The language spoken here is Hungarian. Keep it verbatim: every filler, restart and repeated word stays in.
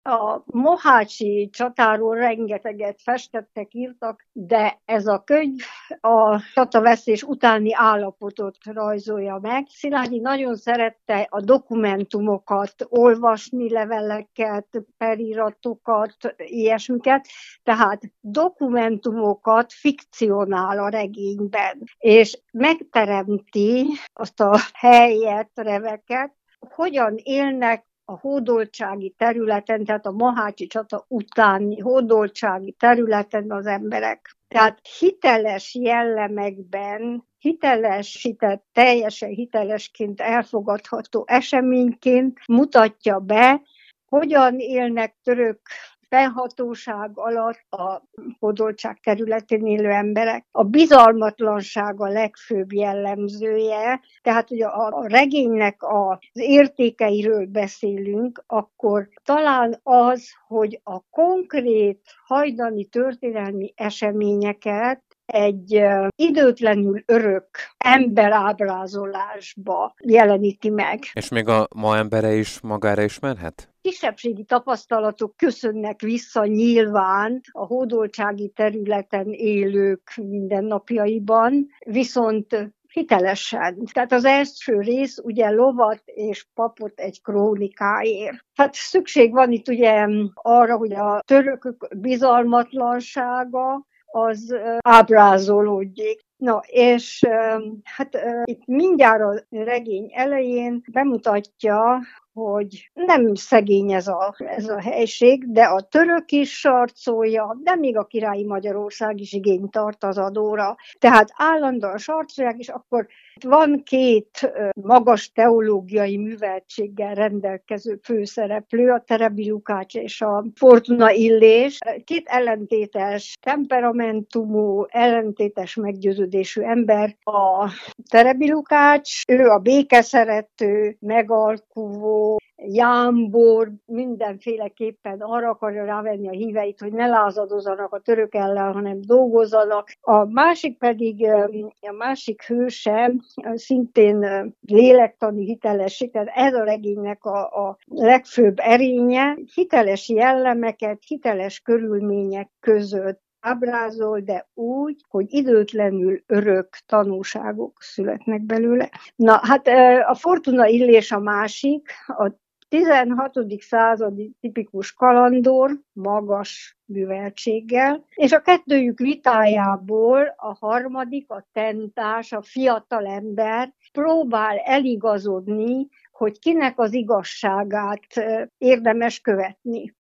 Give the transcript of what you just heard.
A mohácsi csatáról rengeteget festettek, írtak, de ez a könyv a csatavesztés utáni állapotot rajzolja meg. Szilágyi nagyon szerette a dokumentumokat, olvasni, leveleket, periratokat, ilyesmiket, tehát dokumentumokat fikcionál a regényben, és megteremti azt a helyet, reveket, hogyan élnek a hódoltsági területen, tehát a mohácsi csata utáni hódoltsági területen az emberek. Tehát hiteles jellemekben, hitelesített, teljesen hitelesként elfogadható eseményként mutatja be, hogyan élnek török fennhatóság alatt a hódoltság területén élő emberek. A bizalmatlanság a legfőbb jellemzője, tehát ugye a, a regénynek az értékeiről beszélünk, akkor talán az, hogy a konkrét hajdani történelmi eseményeket egy uh, időtlenül örök emberábrázolásba jeleníti meg. És még a ma embere is magára ismerhet? Kisebbségi tapasztalatok köszönnek vissza nyilván a hódoltsági területen élők mindennapjaiban, viszont hitelesen. Tehát az első rész ugye lovat és papot egy krónikáért. Hát szükség van itt ugye arra, hogy a törökök bizalmatlansága az ábrázolódjék. Na, és hát itt mindjárt a regény elején bemutatja, hogy nem szegény ez a, ez a helység, de a török is sarcolja, de még a királyi Magyarország is igényt tart az adóra. Tehát állandóan sarcolják, és akkor van két magas teológiai műveltséggel rendelkező főszereplő, a Terebi Lukács és a Fortuna Illés. Két ellentétes temperamentumú, ellentétes meggyőződésű ember. A Terebi Lukács, ő a békeszerető, megalkuvó, jámbor, mindenféleképpen arra akarja rávenni a híveit, hogy ne lázadozzanak a török ellen, hanem dolgozzanak. A másik pedig, a másik hőse szintén lélektani hitelesség, tehát ez a regénynek a, a legfőbb erénye, hiteles jellemeket, hiteles körülmények között ábrázol, de úgy, hogy időtlenül örök tanúságok születnek belőle. Na, hát a Fortuna Illés a másik, a tizenhatodik századi tipikus kalandor, magas műveltséggel, és a kettőjük vitájából a harmadik, a tentás, a fiatal ember próbál eligazodni, hogy kinek az igazságát érdemes követni.